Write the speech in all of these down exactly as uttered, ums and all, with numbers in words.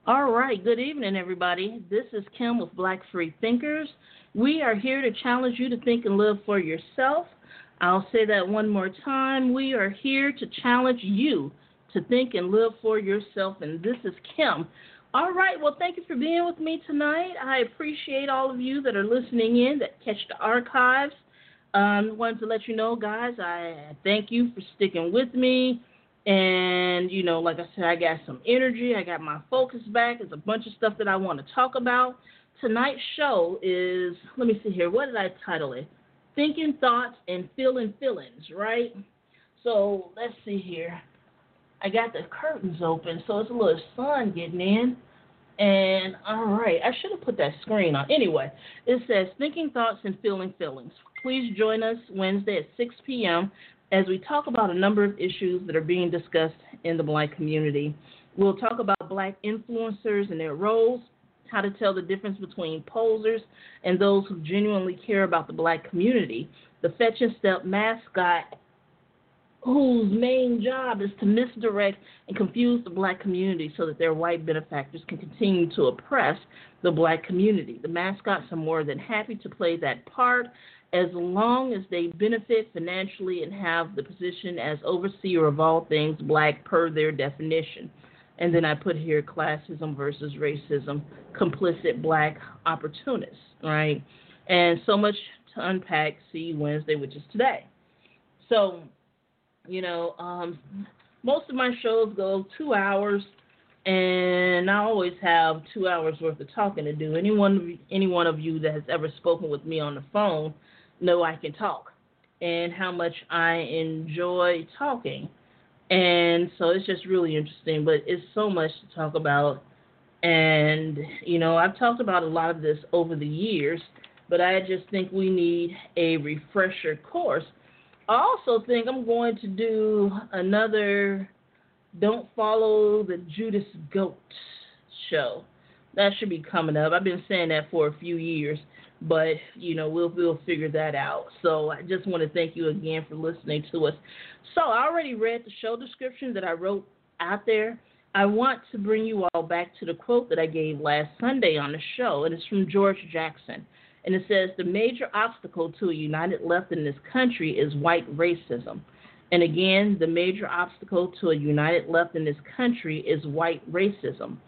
All right, good evening, everybody. This is Kim with Black Free Thinkers. We are here to challenge you to think and live for yourself. I'll say that one more time. We are here to challenge you to think and live for yourself, and this is Kim. All right, well, thank you for being with me tonight. I appreciate all of you that are listening in, that catch the archives. Um, wanted to let you know, guys, I thank you for sticking with me. And, you know, like I said, I got some energy. I got my focus back. There's a bunch of stuff that I want to talk about. Tonight's show is, let me see here, what did I title it? Thinking Thoughts and Feeling Feelings, right? So let's see here. I got the curtains open, so it's a little sun getting in. And, all right, I should have put that screen on. Anyway, it says Thinking Thoughts and Feeling Feelings. Please join us Wednesday at six p.m. as we talk about a number of issues that are being discussed in the Black community. We'll talk about Black influencers and their roles, how to tell the difference between posers and those who genuinely care about the Black community, the Fetch and Step mascot whose main job is to misdirect and confuse the Black community so that their white benefactors can continue to oppress the Black community. The mascots are more than happy to play that part as long as they benefit financially and have the position as overseer of all things Black per their definition. And then I put here classism versus racism, complicit Black opportunists, right? And so much to unpack. See you Wednesday, which is today. So, you know, um, most of my shows go two hours, and I always have two hours worth of talking to do. Anyone, any one of you that has ever spoken with me on the phone know I can talk and how much I enjoy talking. And so it's just really interesting, but it's so much to talk about. And, you know, I've talked about a lot of this over the years, but I just think we need a refresher course. I also think I'm going to do another Don't Follow the Judas Goat show. That should be coming up. I've been saying that for a few years, but, you know, we'll, we'll figure that out. So I just want to thank you again for listening to us. So I already read the show description that I wrote out there. I want to bring you all back to the quote that I gave last Sunday on the show, and it's from George Jackson. And it says, the major obstacle to a united left in this country is white racism. And again, the major obstacle to a united left in this country is white racism.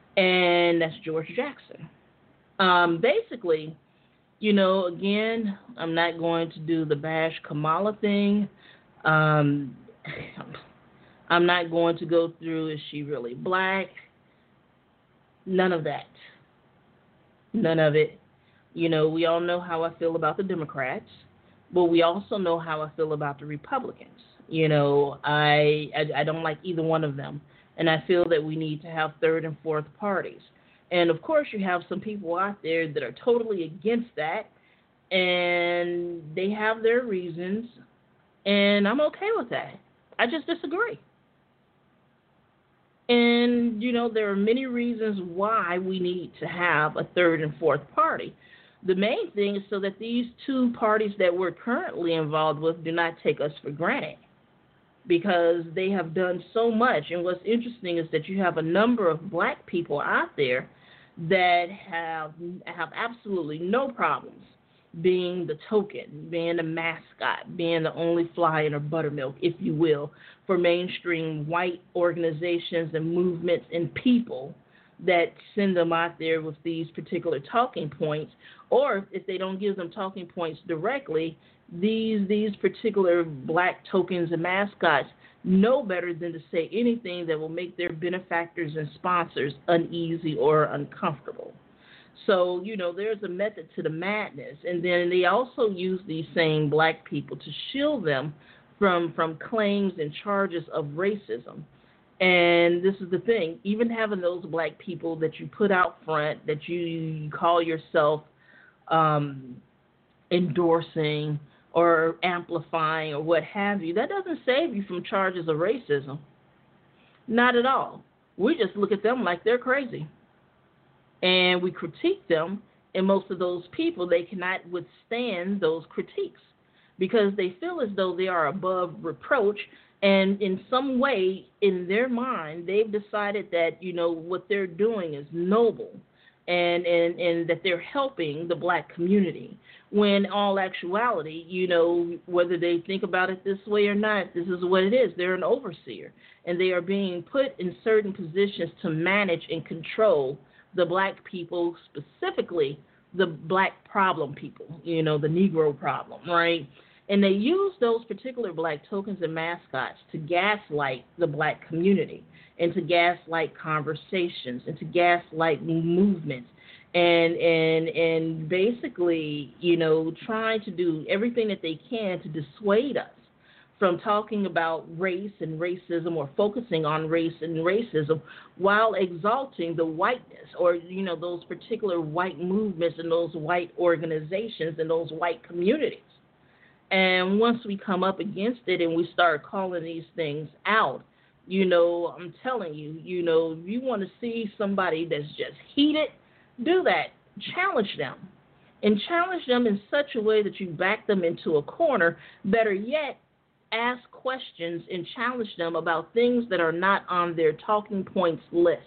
And that's George Jackson. Um, basically, you know, again, I'm not going to do the bash Kamala thing. Um, I'm not going to go through, is she really Black? None of that. None of it. You know, we all know how I feel about the Democrats, but we also know how I feel about the Republicans. You know, I, I I don't like either one of them, and I feel that we need to have third and fourth parties. And, of course, you have some people out there that are totally against that, and they have their reasons, and I'm okay with that. I just disagree. And, you know, there are many reasons why we need to have a third and fourth party. The main thing is so that these two parties that we're currently involved with do not take us for granted, because they have done so much. And what's interesting is that you have a number of Black people out there that have have absolutely no problems being the token, being the mascot, being the only fly in a buttermilk, if you will, for mainstream white organizations and movements and people that send them out there with these particular talking points. Or if they don't give them talking points directly, these these particular Black tokens and mascots know better than to say anything that will make their benefactors and sponsors uneasy or uncomfortable. So, you know, there's a method to the madness. And then they also use these same Black people to shield them from, from claims and charges of racism. And this is the thing, even having those Black people that you put out front, that you, you call yourself um, endorsing or amplifying or what have you, that doesn't save you from charges of racism. Not at all. We just look at them like they're crazy. And we critique them, and most of those people, they cannot withstand those critiques because they feel as though they are above reproach And in some way, in their mind, they've decided that, you know, what they're doing is noble, and, and, and that they're helping the black community. When in all actuality, you know, whether they think about it this way or not, this is what it is. They're an overseer, and they are being put in certain positions to manage and control the black people, specifically the black problem people, you know, the Negro problem, right? And they use those particular black tokens and mascots to gaslight the black community, and to gaslight conversations, and to gaslight movements, and and and basically, you know, trying to do everything that they can to dissuade us from talking about race and racism, or focusing on race and racism, while exalting the whiteness, or, you know, those particular white movements and those white organizations and those white communities. And once we come up against it and we start calling these things out, you know, I'm telling you, you know, if you want to see somebody that's just heated, do that. Challenge them. And challenge them in such a way that you back them into a corner. Better yet, ask questions and challenge them about things that are not on their talking points list.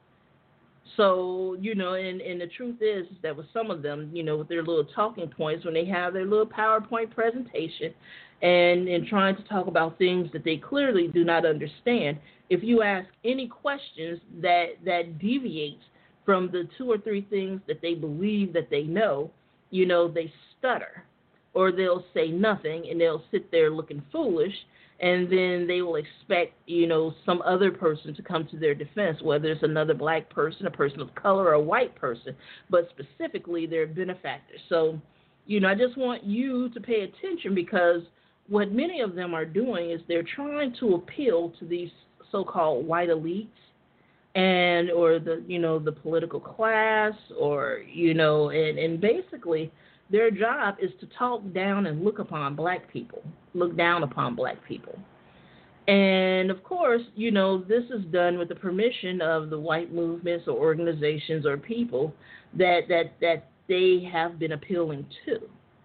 So, you know, and, and the truth is that with some of them, you know, with their little talking points, when they have their little PowerPoint presentation and, and trying to talk about things that they clearly do not understand, if you ask any questions that, that deviates from the two or three things that they believe that they know, you know, they stutter, or they'll say nothing, and they'll sit there looking foolish, and then they will expect, you know, some other person to come to their defense, whether it's another black person, a person of color, or a white person, but specifically their benefactor. So, you know, I just want you to pay attention, because what many of them are doing is they're trying to appeal to these so-called white elites, and or the, you know, the political class, or, you know, and, and basically their job is to talk down and look upon black people, look down upon black people. And, of course, you know, this is done with the permission of the white movements or organizations or people that, that, that they have been appealing to.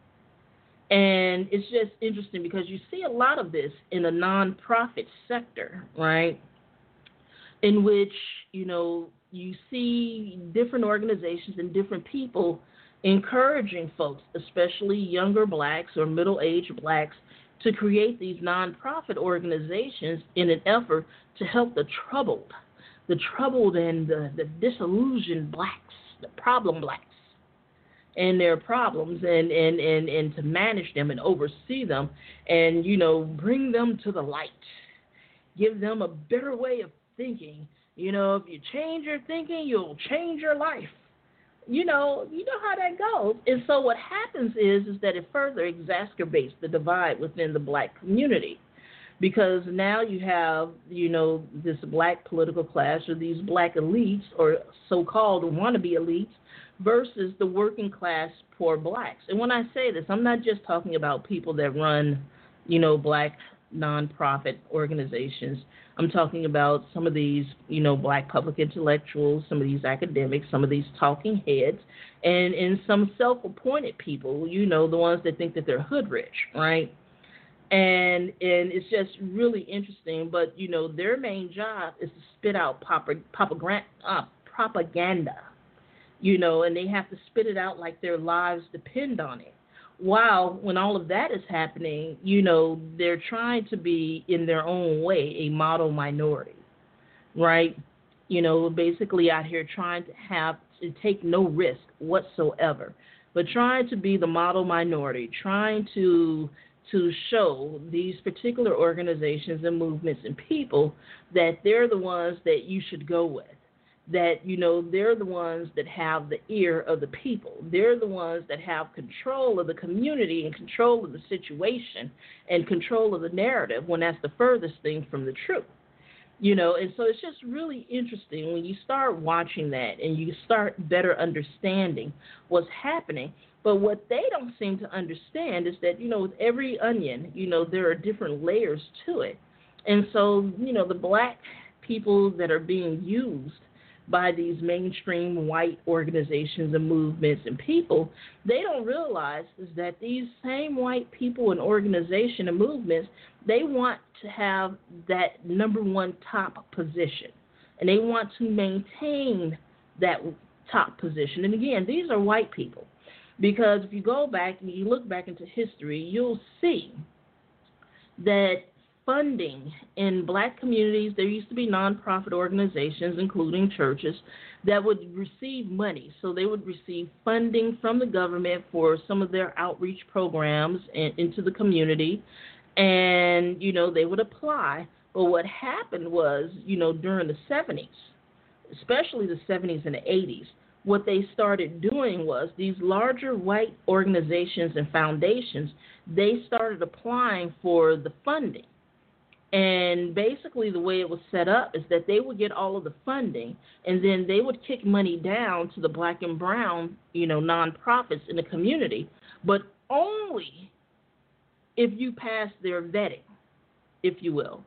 And it's just interesting because you see a lot of this in the nonprofit sector, right, in which, you know, you see different organizations and different people encouraging folks, especially younger blacks or middle-aged blacks, to create these nonprofit organizations in an effort to help the troubled, the troubled and the, the disillusioned blacks, the problem blacks, and their problems, and, and, and, and to manage them and oversee them and, you know, bring them to the light, give them a better way of thinking. You know, if you change your thinking, you'll change your life. You know, you know how that goes. And so what happens is, is that it further exacerbates the divide within the black community, because now you have, you know, this black political class, or these black elites, or so-called wannabe elites, versus the working class poor blacks. And when I say this, I'm not just talking about people that run, you know, black nonprofit organizations. I'm talking about some of these, you know, black public intellectuals, some of these academics, some of these talking heads, and, and some self-appointed people, you know, the ones that think that they're hood rich, right? And and it's just really interesting. But, you know, their main job is to spit out propaganda, uh, propaganda, you know, and they have to spit it out like their lives depend on it. While when all of that is happening, you know, they're trying to be, in their own way, a model minority, right? You know, basically out here trying to have to take no risk whatsoever, but trying to be the model minority, trying to to show these particular organizations and movements and people that they're the ones that you should go with. That, you know, they're the ones that have the ear of the people. They're the ones that have control of the community and control of the situation and control of the narrative, when that's the furthest thing from the truth. You know, and so it's just really interesting when you start watching that and you start better understanding what's happening. But what they don't seem to understand is that, you know, with every onion, you know, there are different layers to it. And so, you know, the black people that are being used by these mainstream white organizations and movements and people, they don't realize is that these same white people and organization and movements, they want to have that number one top position. And they want to maintain that top position. And again, these are white people. Because if you go back and you look back into history, you'll see that funding in black communities, there used to be nonprofit organizations, including churches, that would receive money. So they would receive funding from the government for some of their outreach programs in, into the community. And, you know, they would apply. But what happened was, you know, during the seventies, especially the seventies and the eighties, what they started doing was these larger white organizations and foundations, they started applying for the funding. And basically the way it was set up is that they would get all of the funding, and then they would kick money down to the black and brown, you know, nonprofits in the community, but only if you pass their vetting, if you will.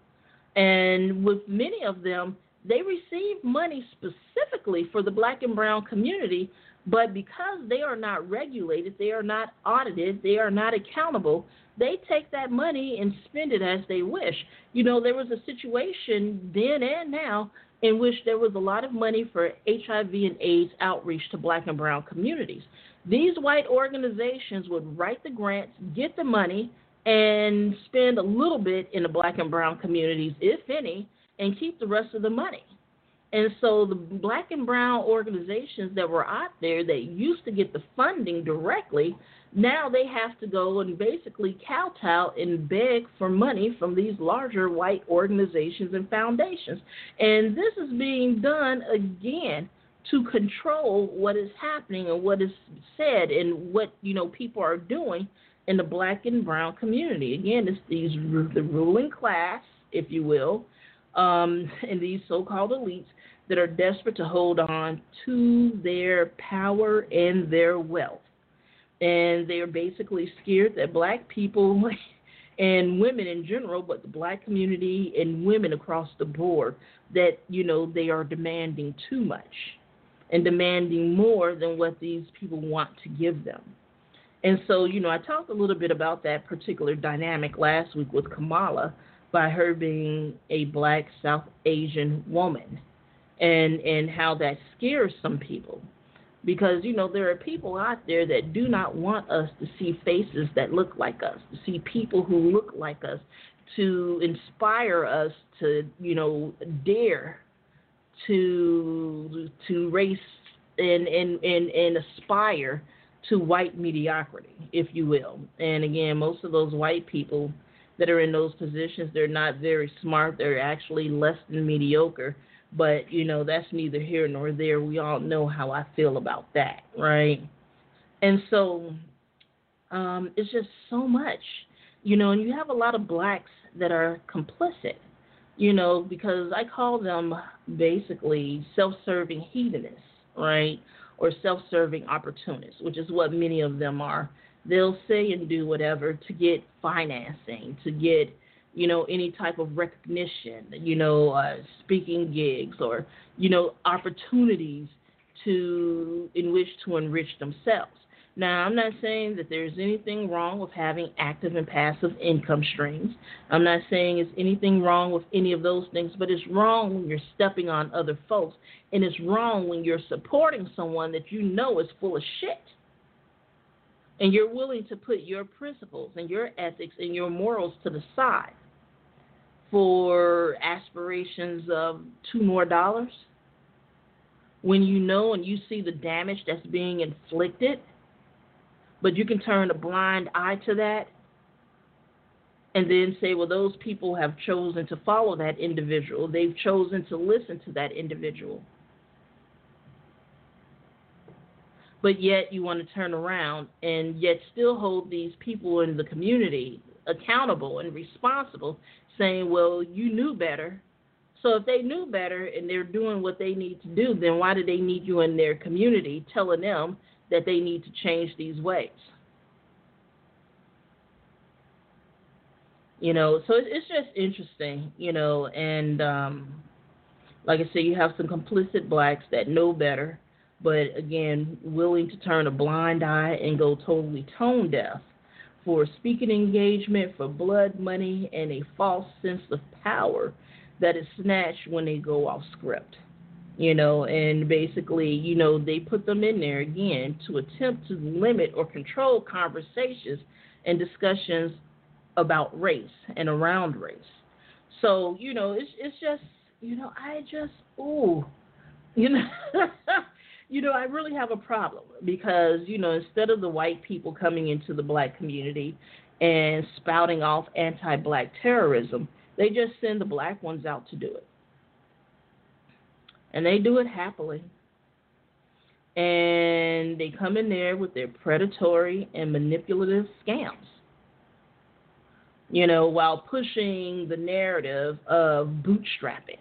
And with many of them, they receive money specifically for the black and brown community, but because they are not regulated, they are not audited, they are not accountable, they take that money and spend it as they wish. You know, there was a situation then and now in which there was a lot of money for H I V and AIDS outreach to black and brown communities. These white organizations would write the grants, get the money, and spend a little bit in the black and brown communities, if any, and keep the rest of the money. And so the black and brown organizations that were out there that used to get the funding directly, now they have to go and basically kowtow and beg for money from these larger white organizations and foundations. And this is being done, again, to control what is happening and what is said and what, you know, people are doing in the black and brown community. Again, it's these the ruling class, if you will, um, and these so-called elites that are desperate to hold on to their power and their wealth. And they are basically scared that black people and women in general, but the black community and women across the board, that, you know, they are demanding too much and demanding more than what these people want to give them. And so, you know, I talked a little bit about that particular dynamic last week with Kamala, by her being a black South Asian woman, and and how that scares some people. Because, you know, there are people out there that do not want us to see faces that look like us, to see people who look like us, to inspire us to, you know, dare to to race and and, and, and aspire to white mediocrity, if you will. And again, most of those white people that are in those positions, they're not very smart. They're actually less than mediocre. But, you know, that's neither here nor there. We all know how I feel about that, right? And so um, it's just so much, you know, and you have a lot of blacks that are complicit, you know, because I call them basically self-serving hedonists, right, or self-serving opportunists, which is what many of them are. They'll say and do whatever to get financing, to get, you know, any type of recognition, you know, uh, speaking gigs or, you know, opportunities to in which to enrich themselves. Now, I'm not saying that there's anything wrong with having active and passive income streams. I'm not saying it's anything wrong with any of those things, but it's wrong when you're stepping on other folks, and it's wrong when you're supporting someone that you know is full of shit. And you're willing to put your principles and your ethics and your morals to the side for aspirations of two more dollars, when you know and you see the damage that's being inflicted, but you can turn a blind eye to that and then say, well, those people have chosen to follow that individual. They've chosen to listen to that individual. But yet you want to turn around and yet still hold these people in the community accountable and responsible, saying, well, you knew better. So if they knew better and they're doing what they need to do, then why do they need you in their community telling them that they need to change these ways? You know, so it's just interesting, you know, and um, Like I said, you have some complicit blacks that know better, but again, willing to turn a blind eye and go totally tone deaf for speaking engagement, for blood money, and a false sense of power that is snatched when they go off script. You know, and basically, you know, they put them in there again to attempt to limit or control conversations and discussions about race and around race. So, you know, it's it's just, you know, I just, ooh, you know, you know, I really have a problem because, you know, instead of the white people coming into the black community and spouting off anti-black terrorism, they just send the black ones out to do it. And they do it happily. And they come in there with their predatory and manipulative scams, you know, while pushing the narrative of bootstrapping.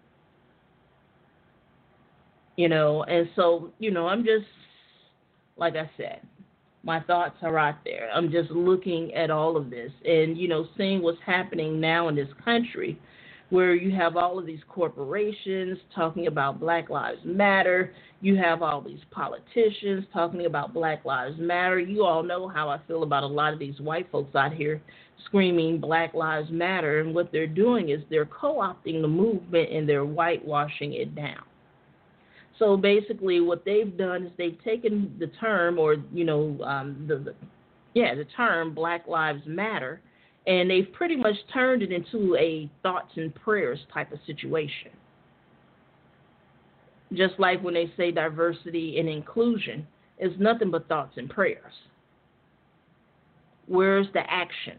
You know, and so, you know, I'm just, like I said, my thoughts are out there. I'm just looking at all of this and, you know, seeing what's happening now in this country where you have all of these corporations talking about Black Lives Matter. You have all these politicians talking about Black Lives Matter. You all know how I feel about a lot of these white folks out here screaming Black Lives Matter. And what they're doing is they're co-opting the movement and they're whitewashing it down. So basically what they've done is they've taken the term or, you know, um, the, the yeah, the term Black Lives Matter, and they've pretty much turned it into a thoughts and prayers type of situation. Just like when they say diversity and inclusion, it's nothing but thoughts and prayers. Where's the action?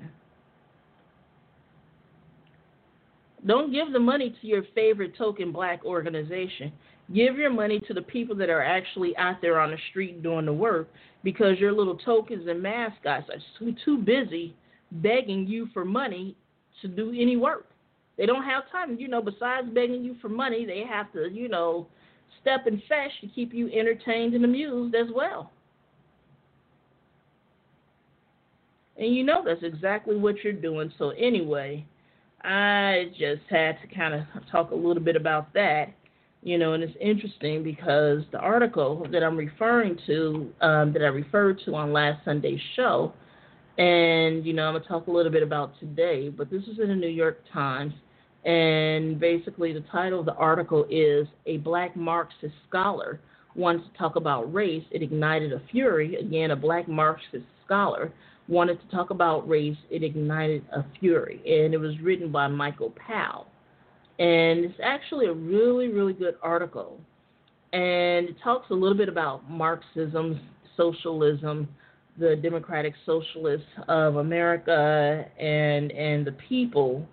Don't give the money to your favorite token black organization. Give your money to the people that are actually out there on the street doing the work, because your little tokens and mascots are too busy begging you for money to do any work. They don't have time. You know, besides begging you for money, they have to, you know, step and fetch to keep you entertained and amused as well. And you know that's exactly what you're doing. So anyway, I just had to kind of talk a little bit about that. You know, and it's interesting because the article that I'm referring to, um, that I referred to on last Sunday's show, and, you know, I'm going to talk a little bit about today, but this is in the New York Times, and basically the title of the article is "A Black Marxist Scholar Wants to Talk About Race. It Ignited a Fury." Again, a black Marxist scholar wanted to talk about race. It ignited a fury. And it was written by Michael Powell. And it's actually a really, really good article. And it talks a little bit about Marxism, socialism, the Democratic Socialists of America, and and the people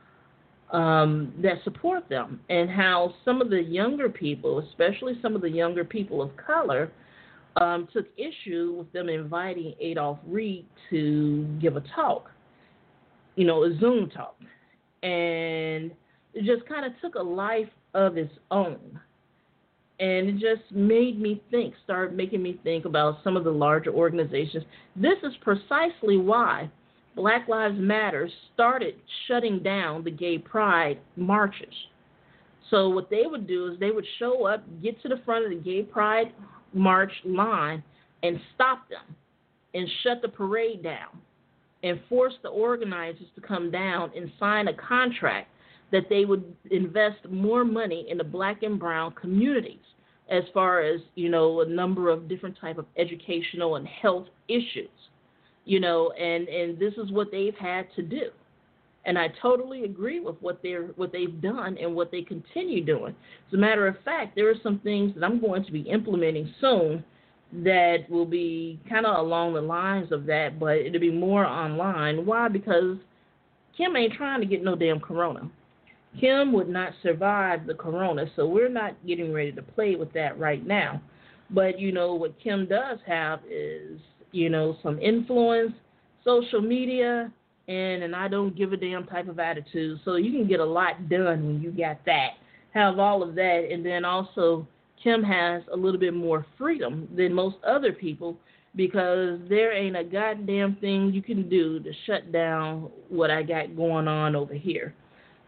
um, that support them, and how some of the younger people, especially some of the younger people of color, um, took issue with them inviting Adolph Reed to give a talk, you know, a Zoom talk. And it just kind of took a life of its own. And it just made me think, started making me think about some of the larger organizations. This is precisely why Black Lives Matter started shutting down the gay pride marches. So what they would do is they would show up, get to the front of the gay pride march line, and stop them and shut the parade down and force the organizers to come down and sign a contract that they would invest more money in the black and brown communities as far as, you know, a number of different type of educational and health issues, you know, and, and this is what they've had to do. And I totally agree with what they're what they've done and what they continue doing. As a matter of fact, there are some things that I'm going to be implementing soon that will be kind of along the lines of that, but it'll be more online. Why? Because Kim ain't trying to get no damn corona. Kim would not survive the corona, so we're not getting ready to play with that right now. But, you know, what Kim does have is, you know, some influence, social media, and an I don't give a damn type of attitude. So you can get a lot done when you got that, have all of that, and then also Kim has a little bit more freedom than most other people, because there ain't a goddamn thing you can do to shut down what I got going on over here.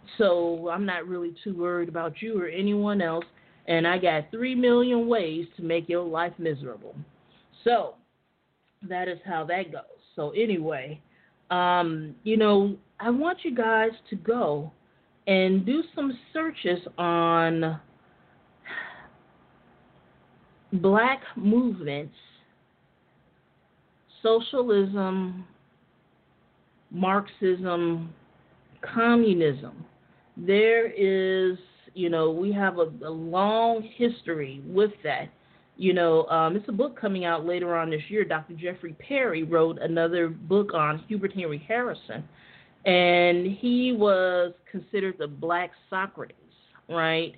So I'm not really too worried about you or anyone else. And I got three million ways to make your life miserable. So that is how that goes. So anyway, um, you know, I want you guys to go and do some searches on black movements, socialism, Marxism, communism. There is, you know, we have a, a long history with that. You know, um, it's a book coming out later on this year. Doctor Jeffrey Perry wrote another book on Hubert Henry Harrison, and he was considered the Black Socrates, right?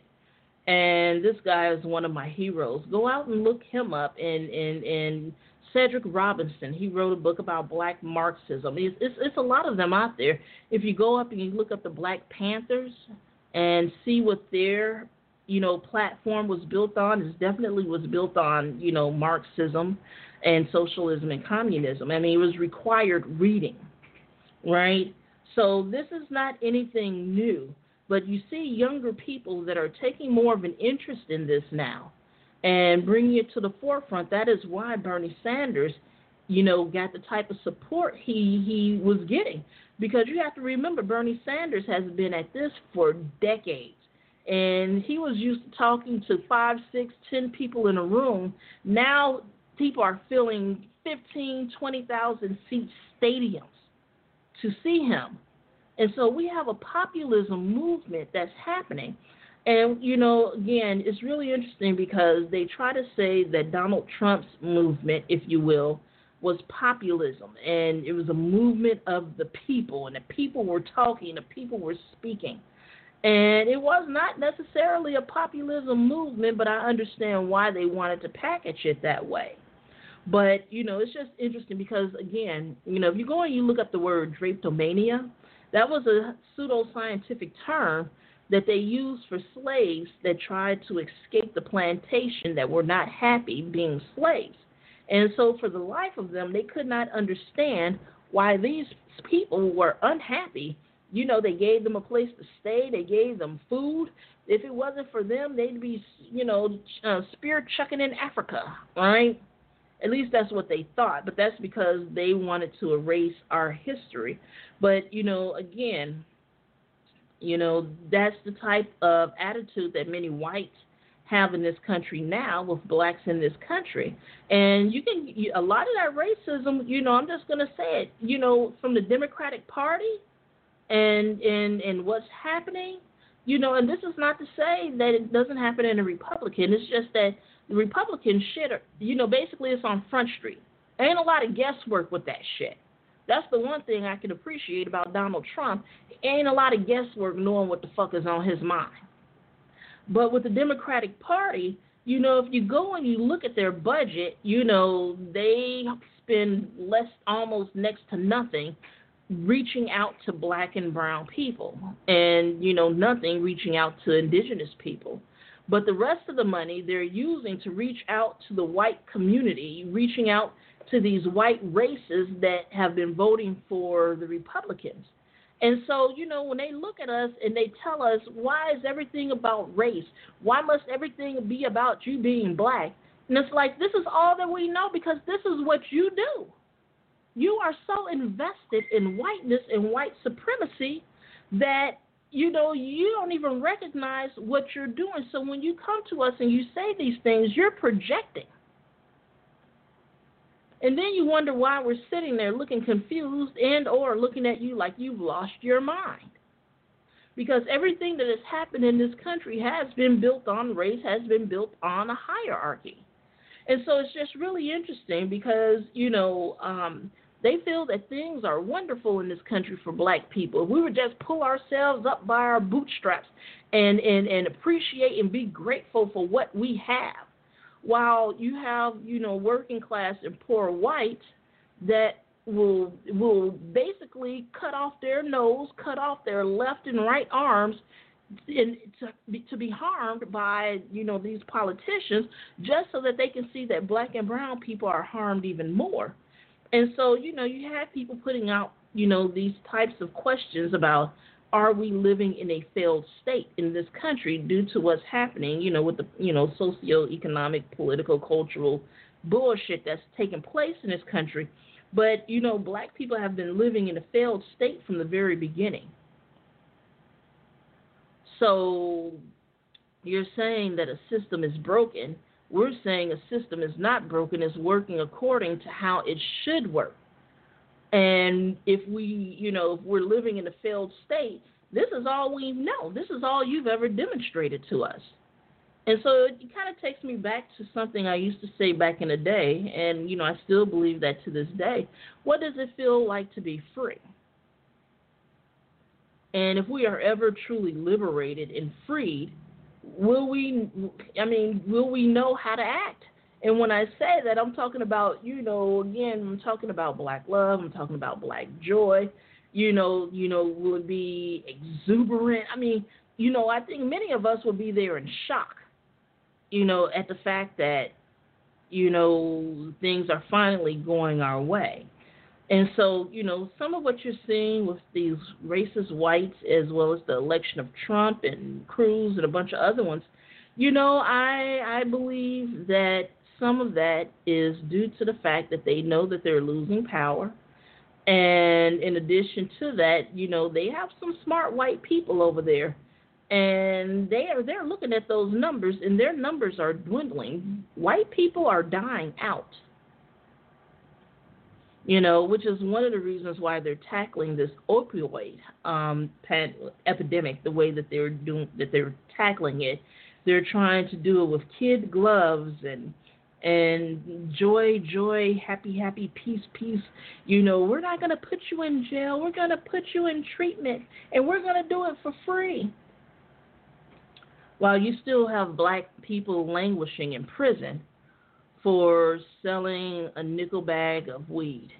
And this guy is one of my heroes. Go out and look him up. And and and Cedric Robinson, he wrote a book about Black Marxism. It's, it's it's a lot of them out there. If you go up and you look up the Black Panthers and see what their you know platform was built on, it definitely was built on you know Marxism and socialism and communism. I mean, it was required reading, right? So this is not anything new. But you see younger people that are taking more of an interest in this now and bringing it to the forefront. That is why Bernie Sanders, you know, got the type of support he, he was getting. Because you have to remember, Bernie Sanders has been at this for decades. And he was used to talking to five, six, ten people in a room. Now people are filling fifteen, twenty thousand seat stadiums to see him. And so we have a populism movement that's happening. And, you know, again, it's really interesting because they try to say that Donald Trump's movement, if you will, was populism. And it was a movement of the people. And the people were talking, the people were speaking. And it was not necessarily a populism movement, but I understand why they wanted to package it that way. But, you know, it's just interesting because, again, you know, if you go and you look up the word drapetomania, that was a pseudoscientific term that they used for slaves that tried to escape the plantation that were not happy being slaves. And so for the life of them, they could not understand why these people were unhappy. You know, they gave them a place to stay. They gave them food. If it wasn't for them, they'd be, you know, uh, spear chucking in Africa, right? At least that's what they thought, but that's because they wanted to erase our history. But, you know, again, you know, that's the type of attitude that many whites have in this country now with blacks in this country. And you can, you, a lot of that racism, you know, I'm just going to say it, you know, from the Democratic Party and, and, and what's happening, you know, and this is not to say that it doesn't happen in a Republican. It's just that the Republican shit, are, you know, basically it's on Front Street. There ain't a lot of guesswork with that shit. That's the one thing I can appreciate about Donald Trump. Ain't a lot of guesswork knowing what the fuck is on his mind. But with the Democratic Party, you know, if you go and you look at their budget, you know, they spend less, almost next to nothing, reaching out to black and brown people. And, you know, nothing reaching out to indigenous people. But the rest of the money they're using to reach out to the white community, reaching out to these white races that have been voting for the Republicans. And so, you know, when they look at us and they tell us, why is everything about race? Why must everything be about you being black? And it's like, this is all that we know because this is what you do. You are so invested in whiteness and white supremacy that, you know, you don't even recognize what you're doing. So when you come to us and you say these things, you're projecting. And then you wonder why we're sitting there looking confused and or looking at you like you've lost your mind. Because everything that has happened in this country has been built on race, has been built on a hierarchy. And so it's just really interesting because, you know, um, they feel that things are wonderful in this country for black people. If we would just pull ourselves up by our bootstraps and, and, and appreciate and be grateful for what we have. While you have, you know, working class and poor whites that will will basically cut off their nose, cut off their left and right arms in, to, be, to be harmed by, you know, these politicians just so that they can see that black and brown people are harmed even more. And so, you know, you have people putting out, you know, these types of questions about are we living in a failed state in this country due to what's happening, you know, with the, you know, socioeconomic, political, cultural bullshit that's taking place in this country. But, you know, black people have been living in a failed state from the very beginning. So you're saying that a system is broken. We're saying a system is not broken, it's working according to how it should work. And if we, you know, if we're living in a failed state, this is all we know. This is all you've ever demonstrated to us. And so it kind of takes me back to something I used to say back in the day, and, you know, I still believe that to this day. What does it feel like to be free? And if we are ever truly liberated and freed, will we, I mean, will we know how to act? And when I say that, I'm talking about, you know, again, I'm talking about black love, I'm talking about black joy, you know, you know, will it be exuberant? I mean, you know, I think many of us will be there in shock, you know, at the fact that, you know, things are finally going our way. And so, you know, some of what you're seeing with these racist whites, as well as the election of Trump and Cruz and a bunch of other ones, you know, I I believe that some of that is due to the fact that they know that they're losing power. And in addition to that, you know, they have some smart white people over there. And they are they're looking at those numbers, and their numbers are dwindling. White people are dying out. You know, which is one of the reasons why they're tackling this opioid um, pan- epidemic the way that they're doing, that they're tackling it. They're trying to do it with kid gloves and and joy, joy, happy, happy, peace, peace. You know, we're not going to put you in jail. We're going to put you in treatment, and we're going to do it for free. While you still have black people languishing in prison for selling a nickel bag of weed,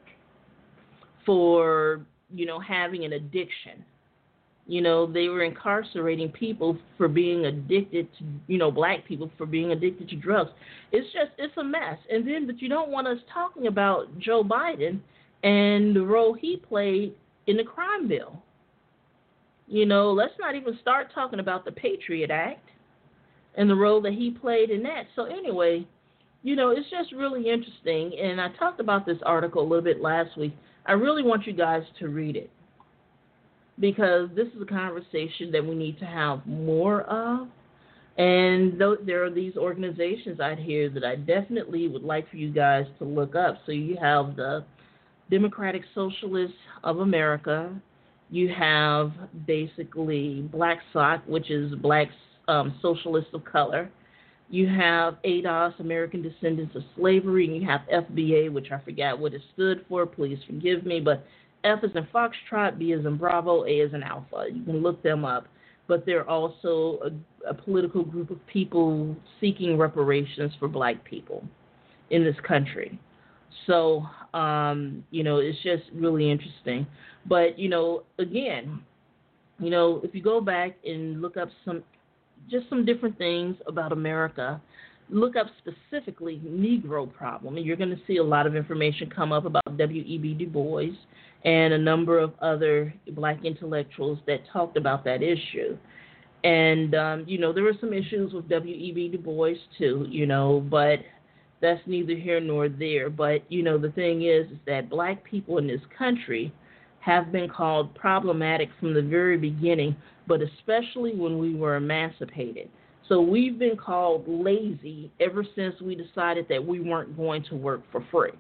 for, you know, having an addiction. You know, they were incarcerating people for being addicted to, you know, black people for being addicted to drugs. It's just, it's a mess. And then, but you don't want us talking about Joe Biden and the role he played in the crime bill. You know, let's not even start talking about the Patriot Act and the role that he played in that. So anyway, you know, it's just really interesting. And I talked about this article a little bit last week. I really want you guys to read it, because this is a conversation that we need to have more of. And th- there are these organizations out here that I definitely would like for you guys to look up. So you have the Democratic Socialists of America. You have basically Black S O C, which is Black um, Socialists of Color. You have A D O S, American Descendants of Slavery, and you have F B A, which I forgot what it stood for. Please forgive me, but F is in Foxtrot, B is in Bravo, A is in Alpha. You can look them up. But they're also a, a political group of people seeking reparations for black people in this country. So, um, you know, it's just really interesting. But, you know, again, you know, if you go back and look up some, just some different things about America, look up specifically Negro problem, and you're going to see a lot of information come up about W E B Du Bois and a number of other black intellectuals that talked about that issue. And, um, you know, there were some issues with W E B Du Bois too, you know, but that's neither here nor there. But, you know, the thing is, is that black people in this country have been called problematic from the very beginning, but especially when we were emancipated. So we've been called lazy ever since we decided that we weren't going to work for free.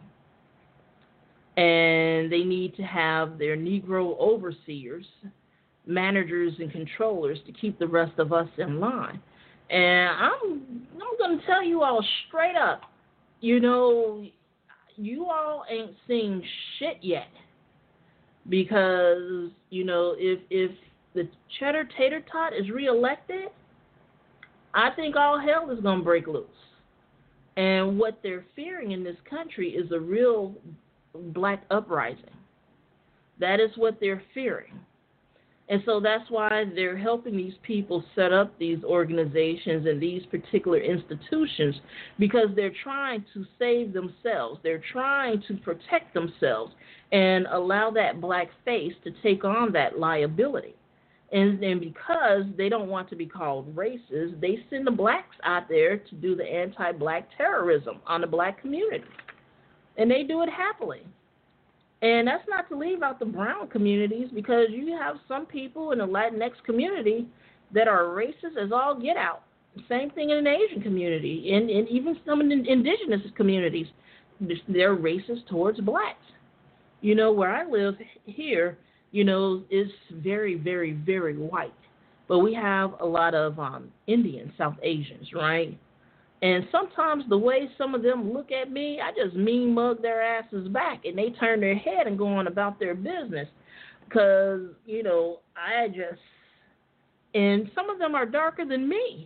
And they need to have their Negro overseers, managers, and controllers to keep the rest of us in line. And I'm I'm going to tell you all straight up, you know, you all ain't seen shit yet. Because, you know, if if the Cheddar Tater Tot is reelected, I think all hell is going to break loose. And what they're fearing in this country is a real black uprising. That is what they're fearing. And so that's why they're helping these people set up these organizations and these particular institutions, because they're trying to save themselves. They're trying to protect themselves and allow that black face to take on that liability. And, and because they don't want to be called racist, they send the blacks out there to do the anti-black terrorism on the black community. And they do it happily. And that's not to leave out the brown communities, because you have some people in the Latinx community that are racist as all get out. Same thing in the Asian community, and, and even some in the indigenous communities. They're racist towards blacks. You know, where I live here, you know, is very, very, very white. But we have a lot of um, Indian, South Asians, right? And sometimes the way some of them look at me, I just mean mug their asses back, and they turn their head and go on about their business. Because, you know, I just, and some of them are darker than me,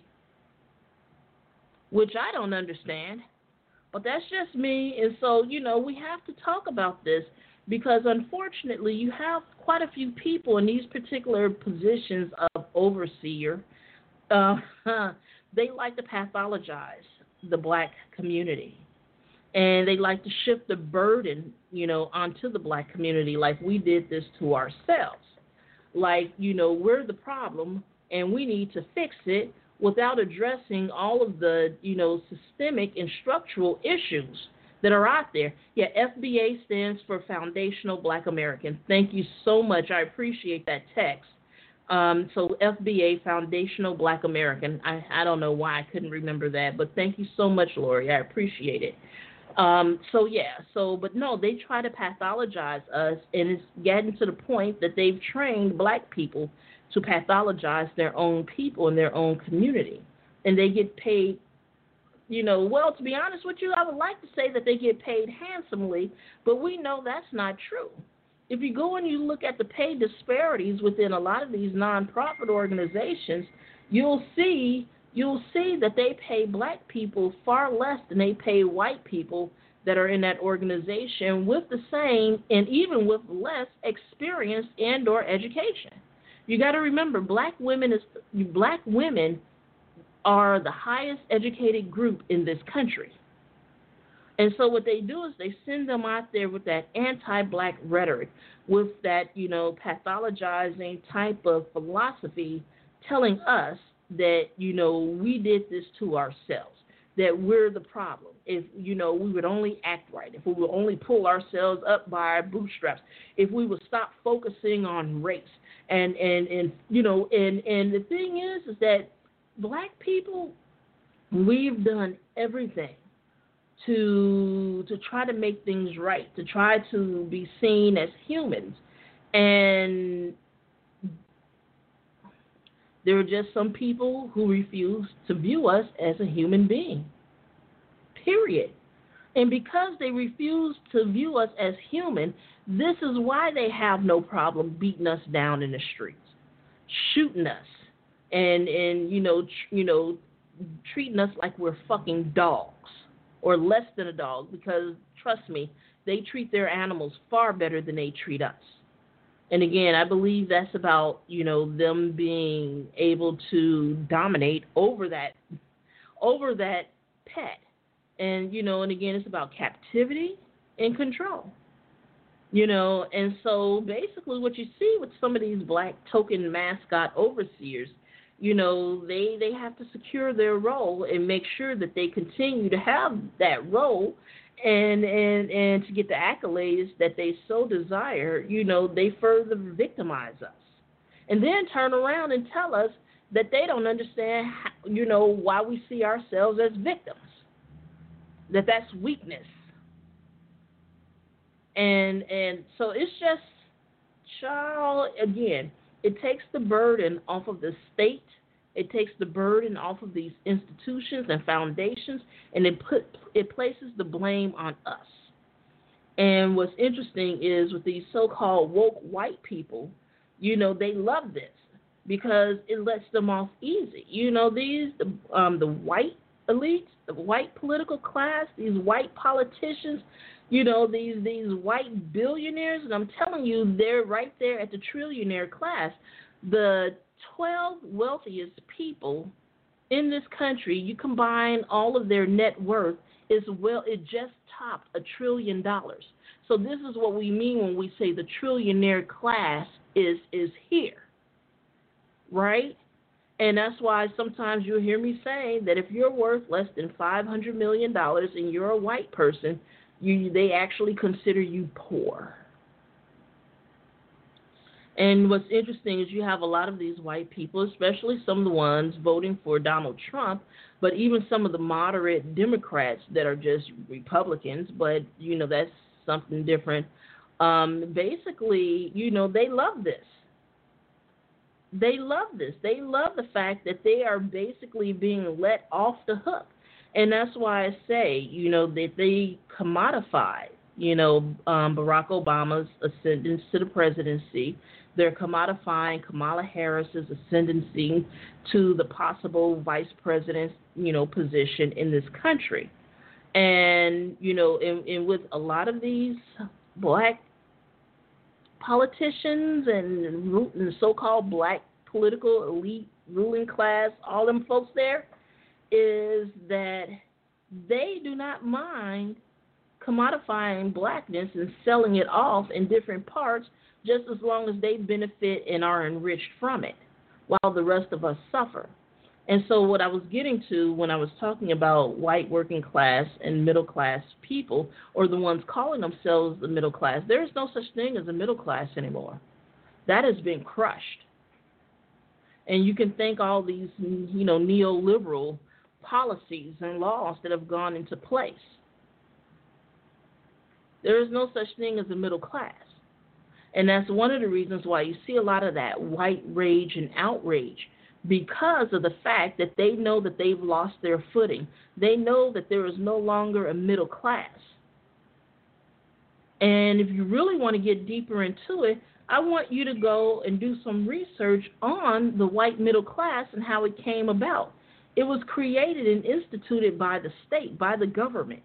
which I don't understand. But that's just me. And so, you know, we have to talk about this, because unfortunately you have quite a few people in these particular positions of overseer. Uh, they like to pathologize the black community. And they like to shift the burden, you know, onto the black community, like we did this to ourselves. Like, you know, we're the problem and we need to fix it, without addressing all of the, you know, systemic and structural issues that are out there. Yeah, F B A stands for Foundational Black American. Thank you so much. I appreciate that text. Um, so F B A, Foundational Black American. I, I don't know why I couldn't remember that, but thank you so much, Lori. I appreciate it. Um, so, yeah, so, but no, they try to pathologize us, and it's getting to the point that they've trained black people to pathologize their own people in their own community. And they get paid, you know, well, to be honest with you, I would like to say that they get paid handsomely, but we know that's not true. If you go and you look at the pay disparities within a lot of these nonprofit organizations, you'll see you'll see that they pay black people far less than they pay white people that are in that organization with the same and even with less experience and or education. You got to remember, black women is black women are the highest educated group in this country. And so what they do is they send them out there with that anti-black rhetoric, with that, you know, pathologizing type of philosophy, telling us that, you know, we did this to ourselves, that we're the problem. If, you know, we would only act right, if we would only pull ourselves up by our bootstraps, if we would stop focusing on race. And, and, and you know, and, and the thing is, is that black people, we've done everything to to try to make things right, to try to be seen as humans. And there are just some people who refuse to view us as a human being, period. And because they refuse to view us as human, this is why they have no problem beating us down in the streets, shooting us, and, and you know, tr- you know, treating us like we're fucking dogs or less than a dog, because, trust me, they treat their animals far better than they treat us. And again, I believe that's about, you know, them being able to dominate over that, over that pet. And, you know, and again, it's about captivity and control. You know, and so basically what you see with some of these black token mascot overseers, you know, they, they have to secure their role and make sure that they continue to have that role, and, and, and to get the accolades that they so desire. You know, they further victimize us. And then turn around and tell us that they don't understand, how, you know, why we see ourselves as victims, that that's weakness. And and so it's just, child, again, it takes the burden off of the state. It takes the burden off of these institutions and foundations, and it put it places the blame on us. And what's interesting is with these so-called woke white people, you know, they love this because it lets them off easy. You know, these um, the white elites, the white political class, these white politicians, you know, these these white billionaires, and I'm telling you, they're right there at the trillionaire class. The twelve wealthiest people in this country, you combine all of their net worth, is well, it just topped a trillion dollars. So this is what we mean when we say the trillionaire class is is here. right? And that's why sometimes you'll hear me say that if you're worth less than five hundred million dollars and you're a white person, you they actually consider you poor. And what's interesting is you have a lot of these white people, especially some of the ones voting for Donald Trump, but even some of the moderate Democrats that are just Republicans, but, you know, that's something different. Um, basically, you know, they love this. They love this. They love the fact that they are basically being let off the hook. And that's why I say, you know, that they commodified, you know, um, Barack Obama's ascendance to the presidency. They're commodifying Kamala Harris's ascendancy to the possible vice president, you know, position in this country. And, you know, and, and with a lot of these black politicians and, and so-called black political elite ruling class, all them folks there, is that they do not mind commodifying blackness and selling it off in different parts just as long as they benefit and are enriched from it, while the rest of us suffer. And so what I was getting to when I was talking about white working class and middle class people, or the ones calling themselves the middle class, there is no such thing as a middle class anymore. That has been crushed. And you can thank all these, you know, neoliberal policies and laws that have gone into place. There is no such thing as a middle class. And that's one of the reasons why you see a lot of that white rage and outrage, because of the fact that they know that they've lost their footing. They know that there is no longer a middle class. And if you really want to get deeper into it, I want you to go and do some research on the white middle class and how it came about. It was created and instituted by the state, by the government.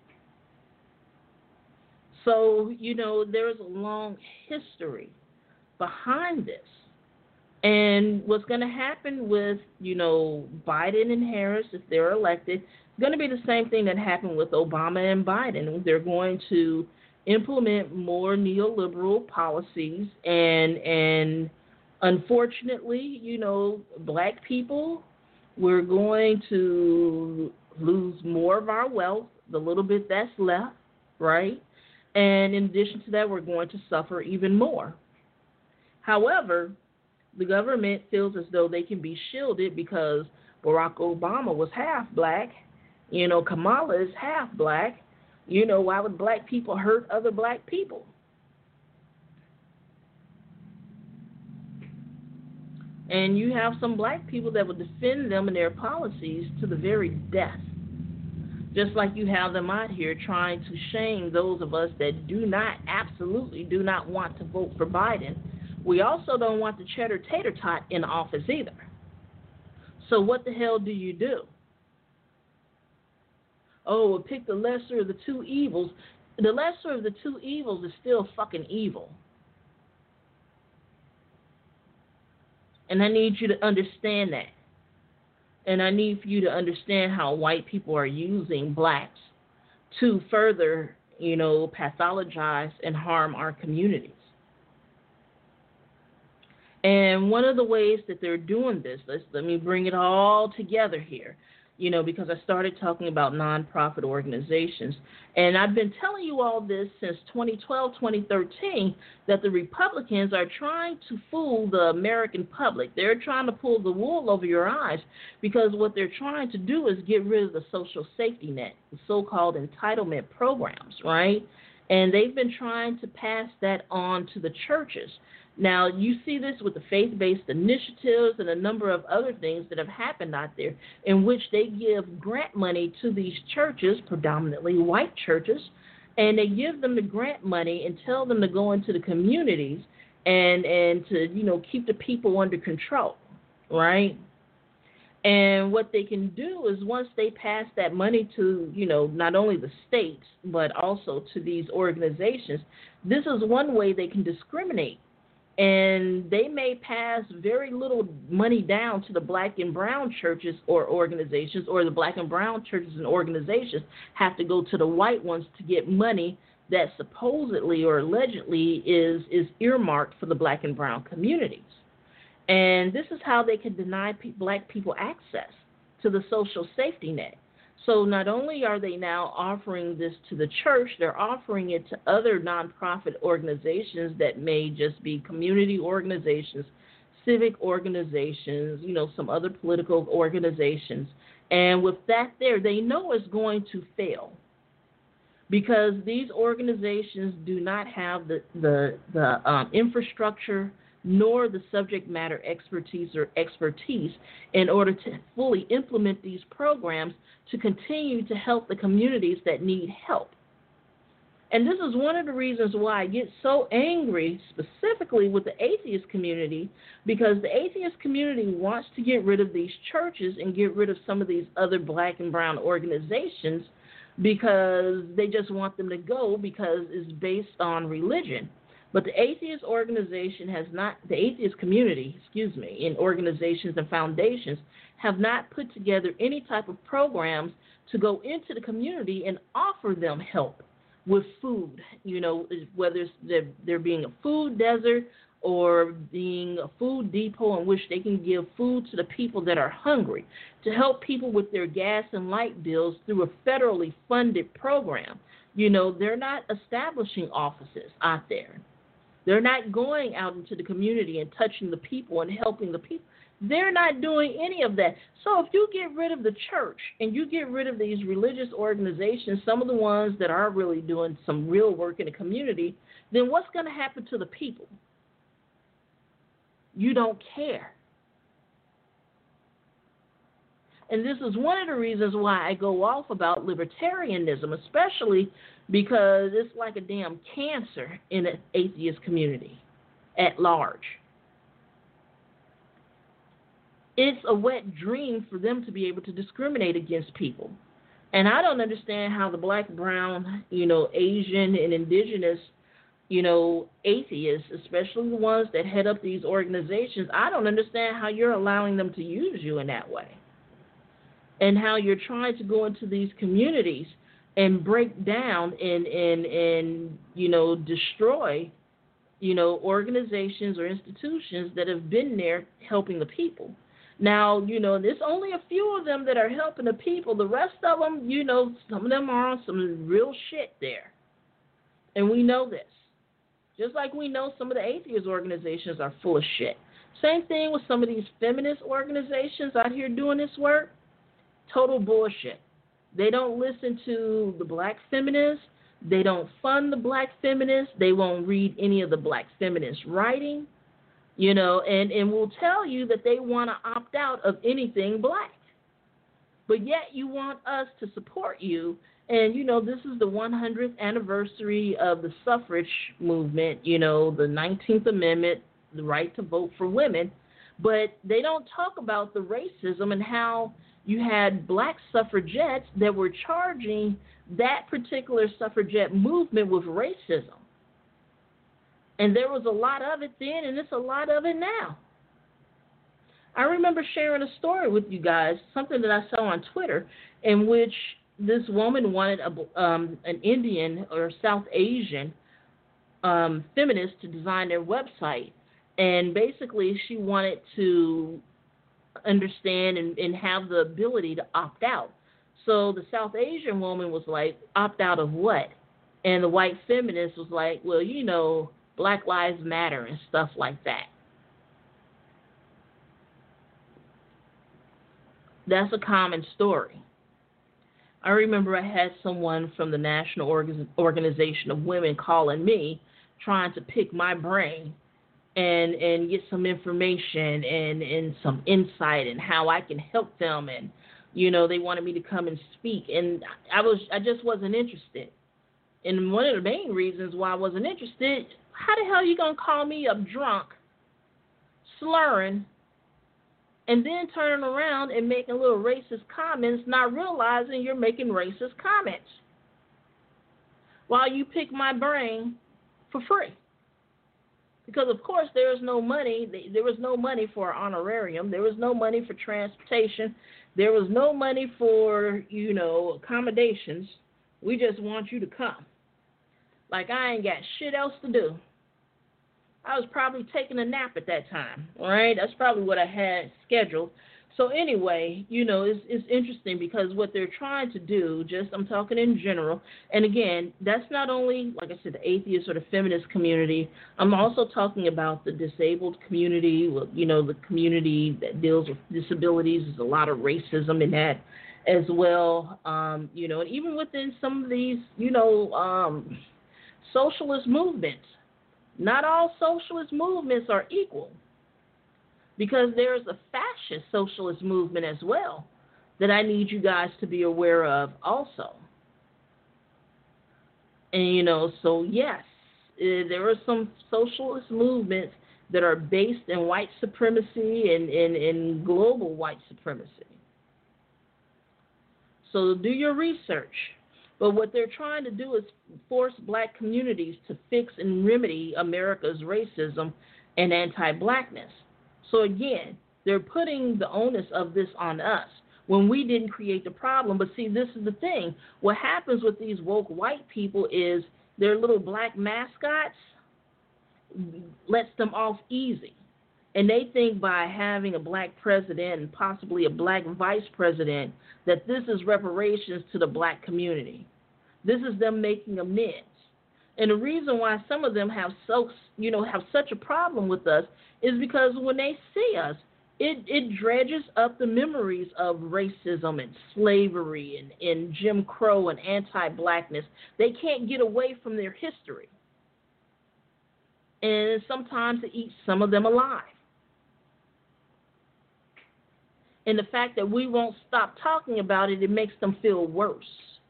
So, you know, there is a long history behind this. And what's going to happen with, you know, Biden and Harris, if they're elected, is going to be the same thing that happened with Obama and Biden. They're going to implement more neoliberal policies, and and unfortunately, you know, black people, we're going to lose more of our wealth, the little bit that's left, right? And in addition to that, we're going to suffer even more. However, the government feels as though they can be shielded because Barack Obama was half black. You know, Kamala is half black. You know, why would black people hurt other black people? And you have some black people that will defend them and their policies to the very death. Just like you have them out here trying to shame those of us that do not, absolutely do not want to vote for Biden. We also don't want the cheddar tater tot in office either. So what the hell do you do? Oh, well, pick the lesser of the two evils. The lesser of the two evils is still fucking evil. And I need you to understand that. And I need for you to understand how white people are using blacks to further, you know, pathologize and harm our communities. And one of the ways that they're doing this, let's, let me bring it all together here, you know, because I started talking about nonprofit organizations. And I've been telling you all this since twenty twelve, twenty thirteen, that the Republicans are trying to fool the American public. They're trying to pull the wool over your eyes, because what they're trying to do is get rid of the social safety net, the so-called entitlement programs, right? And they've been trying to pass that on to the churches. Now, you see this with the faith-based initiatives and a number of other things that have happened out there, in which they give grant money to these churches, predominantly white churches, and they give them the grant money and tell them to go into the communities and, and to, you know, keep the people under control, right? And what they can do is, once they pass that money to, you know, not only the states, but also to these organizations, this is one way they can discriminate. And they may pass very little money down to the black and brown churches or organizations, or the black and brown churches and organizations have to go to the white ones to get money that supposedly or allegedly is, is earmarked for the black and brown communities. And this is how they can deny pe- black people access to the social safety net. So not only are they now offering this to the church, they're offering it to other nonprofit organizations that may just be community organizations, civic organizations, you know, some other political organizations. And with that there, they know it's going to fail because these organizations do not have the, the, the um, infrastructure nor the subject matter expertise or expertise in order to fully implement these programs to continue to help the communities that need help. And this is one of the reasons why I get so angry specifically with the atheist community, because the atheist community wants to get rid of these churches and get rid of some of these other black and brown organizations because they just want them to go because it's based on religion. But the atheist organization has not, the atheist community, excuse me, in organizations and foundations have not put together any type of programs to go into the community and offer them help with food, you know, whether it's there, there being a food desert or being a food depot in which they can give food to the people that are hungry, to help people with their gas and light bills through a federally funded program. You know, they're not establishing offices out there. They're not going out into the community and touching the people and helping the people. They're not doing any of that. So if you get rid of the church and you get rid of these religious organizations, some of the ones that are really doing some real work in the community, then what's going to happen to the people? You don't care. And this is one of the reasons why I go off about libertarianism, especially because it's like a damn cancer in the atheist community at large. It's a wet dream for them to be able to discriminate against people. And I don't understand how the black, brown, you know, Asian and indigenous, you know, atheists, especially the ones that head up these organizations, I don't understand how you're allowing them to use you in that way. And how you're trying to go into these communities and break down and, and, and you know, destroy, you know, organizations or institutions that have been there helping the people. Now, you know, there's only a few of them that are helping the people. The rest of them, you know, some of them are on some real shit there. And we know this. Just like we know some of the atheist organizations are full of shit. Same thing with some of these feminist organizations out here doing this work. Total bullshit. They don't listen to the black feminists. They don't fund the black feminists. They won't read any of the black feminist writing, you know, and, and will tell you that they want to opt out of anything black. But yet you want us to support you. And, you know, this is the one hundredth anniversary of the suffrage movement, you know, the nineteenth Amendment, the right to vote for women. But they don't talk about the racism and how you had black suffragettes that were charging that particular suffragette movement with racism. And there was a lot of it then, and there's a lot of it now. I remember sharing a story with you guys, something that I saw on Twitter, in which this woman wanted a, um, an Indian or South Asian um, feminist to design their website. And basically she wanted to understand and, and have the ability to opt out. So the South Asian woman was like, opt out of what? And the white feminist was like, well, you know, Black Lives Matter and stuff like that. That's a common story. I remember I had someone from the National Org- Organization of Women calling me, trying to pick my brain and and get some information and, and some insight and how I can help them. And, you know, they wanted me to come and speak. And I was I just wasn't interested. And one of the main reasons why I wasn't interested, how the hell are you going to call me up drunk, slurring, and then turning around and making little racist comments, not realizing you're making racist comments while you pick my brain for free? Because, of course, there is no money. There was no money for honorarium. There was no money for transportation. There was no money for, you know, accommodations. We just want you to come. Like I ain't got shit else to do. I was probably taking a nap at that time. All right, that's probably what I had scheduled. So anyway, you know, it's it's interesting because what they're trying to do, just I'm talking in general, and again, that's not only like I said, the atheist or the feminist community. I'm also talking about the disabled community. You know, the community that deals with disabilities. There's a lot of racism in that as well. Um, you know, and even within some of these, you know, um, socialist movements. Not all socialist movements are equal, because there's a fascist socialist movement as well that I need you guys to be aware of also. And, you know, so yes, uh, there are some socialist movements that are based in white supremacy and in global white supremacy. So do your research. But what they're trying to do is force black communities to fix and remedy America's racism and anti-blackness. So again, they're putting the onus of this on us when we didn't create the problem. But see, this is the thing. What happens with these woke white people is their little black mascots lets them off easy. And they think by having a black president and possibly a black vice president that this is reparations to the black community. This is them making amends. And the reason why some of them have so, you know, have such a problem with us is because when they see us, it, it dredges up the memories of racism and slavery and, and Jim Crow and anti-blackness. They can't get away from their history. And sometimes it eats some of them alive. And the fact that we won't stop talking about it, it makes them feel worse.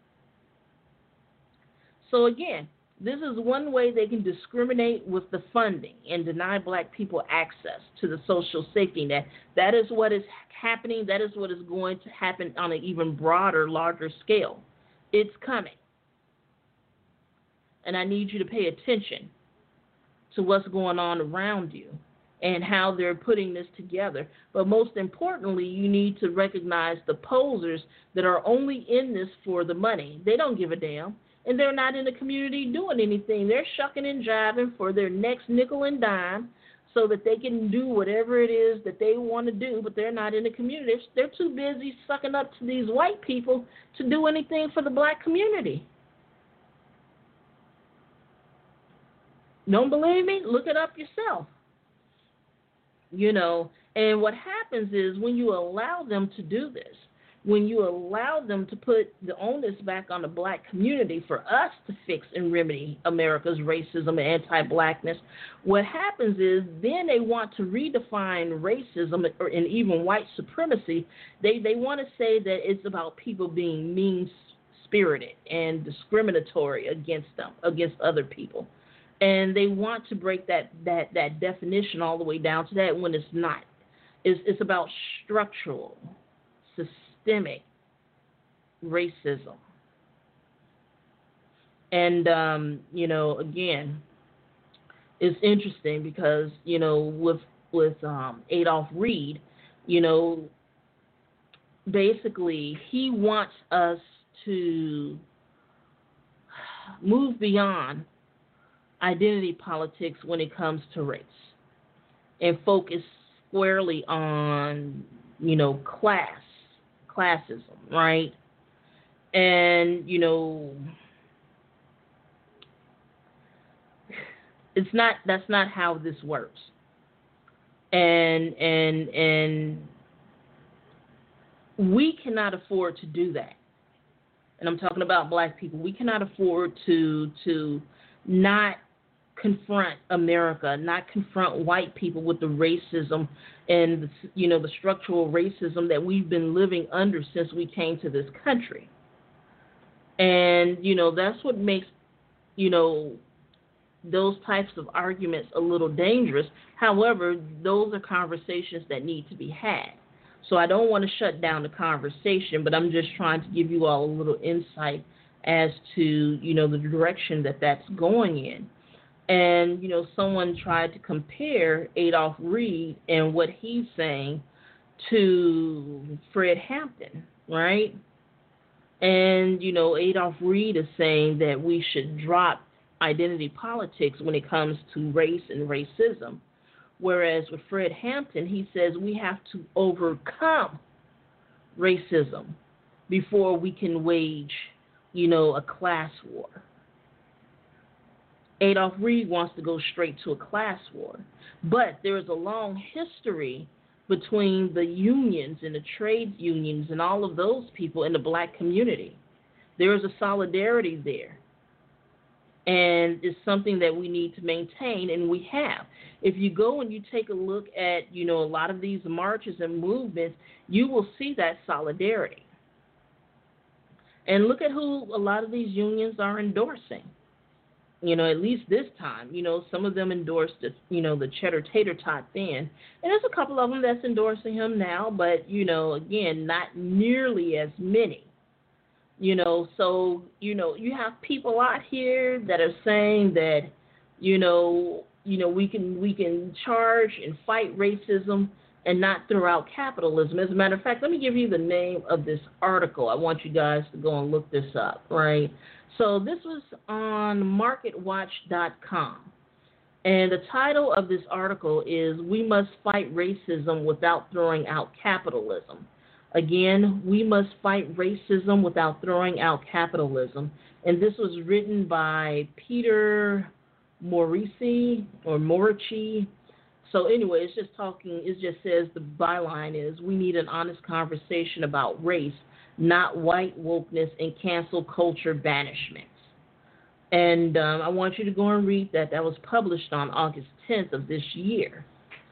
So again, this is one way they can discriminate with the funding and deny black people access to the social safety net. That is what is happening. That is what is going to happen on an even broader, larger scale. It's coming. And I need you to pay attention to what's going on around you and how they're putting this together. But most importantly, you need to recognize the posers that are only in this for the money. They don't give a damn, and they're not in the community doing anything. They're shucking and jiving for their next nickel and dime so that they can do whatever it is that they want to do, but they're not in the community. They're too busy sucking up to these white people to do anything for the black community. Don't believe me? Look it up yourself. You know, and what happens is when you allow them to do this, when you allow them to put the onus back on the black community for us to fix and remedy America's racism and anti-blackness, what happens is then they want to redefine racism or, and even white supremacy. They, they want to say that it's about people being mean-spirited and discriminatory against them, against other people. And they want to break that, that, that definition all the way down to that when it's not. It's, it's about structural, systemic racism. And, um, you know, again, it's interesting because, you know, with, with um, Adolph Reed, you know, basically he wants us to move beyond identity politics when it comes to race and focus squarely on, you know, class, classism, right? And, you know, it's not, that's not how this works. And, and, and we cannot afford to do that. And I'm talking about black people. We cannot afford to, to not confront America, not confront white people with the racism and, you know, the structural racism that we've been living under since we came to this country. And, you know, that's what makes, you know, those types of arguments a little dangerous. However, those are conversations that need to be had. So I don't want to shut down the conversation, but I'm just trying to give you all a little insight as to, you know, the direction that that's going in. And, you know, someone tried to compare Adolph Reed and what he's saying to Fred Hampton, right? And, you know, Adolph Reed is saying that we should drop identity politics when it comes to race and racism. Whereas with Fred Hampton, he says we have to overcome racism before we can wage, you know, a class war. Adolph Reed wants to go straight to a class war. But there is a long history between the unions and the trade unions and all of those people in the black community. There is a solidarity there. And it's something that we need to maintain, and we have. If you go and you take a look at, you know, a lot of these marches and movements, you will see that solidarity. And look at who a lot of these unions are endorsing. You know, at least this time, you know, some of them endorsed, the, you know, the Cheddar Tater Tot then. And there's a couple of them that's endorsing him now, but, you know, again, not nearly as many. You know, so, you know, you have people out here that are saying that, you know, you know, we can we can charge and fight racism and not throw out capitalism. As a matter of fact, let me give you the name of this article. I want you guys to go and look this up, right? So this was on market watch dot com. And the title of this article is "We Must Fight Racism Without Throwing Out Capitalism." Again, we must fight racism without throwing out capitalism. And this was written by Peter Morici or Morici. So anyway, it's just talking, it just says the byline is, we need an honest conversation about race, not white wokeness and cancel culture banishments. And um, I want you to go and read that. That was published on August tenth of this year.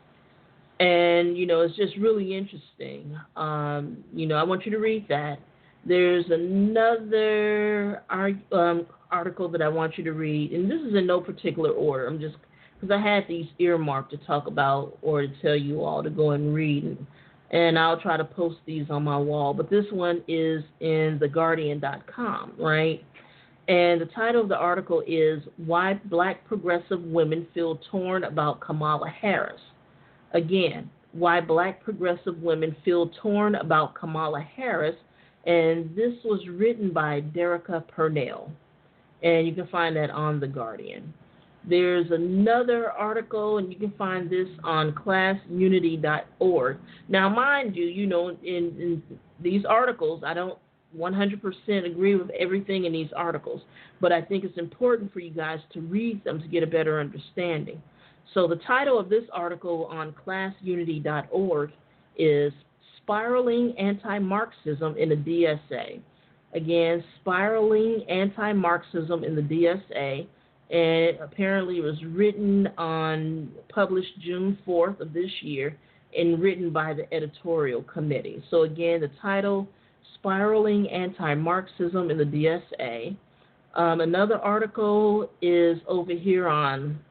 And, you know, it's just really interesting. Um, you know, I want you to read that. There's another um, article that I want you to read, and this is in no particular order. I'm just, because I had these earmarked to talk about or to tell you all to go and read, and, and I'll try to post these on my wall. But this one is in the guardian dot com, right? And the title of the article is "Why Black Progressive Women Feel Torn About Kamala Harris." Again, why black progressive women feel torn about Kamala Harris, and this was written by Derica Purnell, and you can find that on The Guardian. There's another article, and you can find this on class unity dot org. Now, mind you, you know, in, in these articles, I don't one hundred percent agree with everything in these articles, but I think it's important for you guys to read them to get a better understanding. So the title of this article on class unity dot org is "Spiraling Anti-Marxism in the D S A." Again, Spiraling Anti-Marxism in the D S A. And apparently it was written on, published June fourth of this year, and written by the editorial committee. So again, the title, Spiraling Anti-Marxism in the D S A. Um, another article is over here on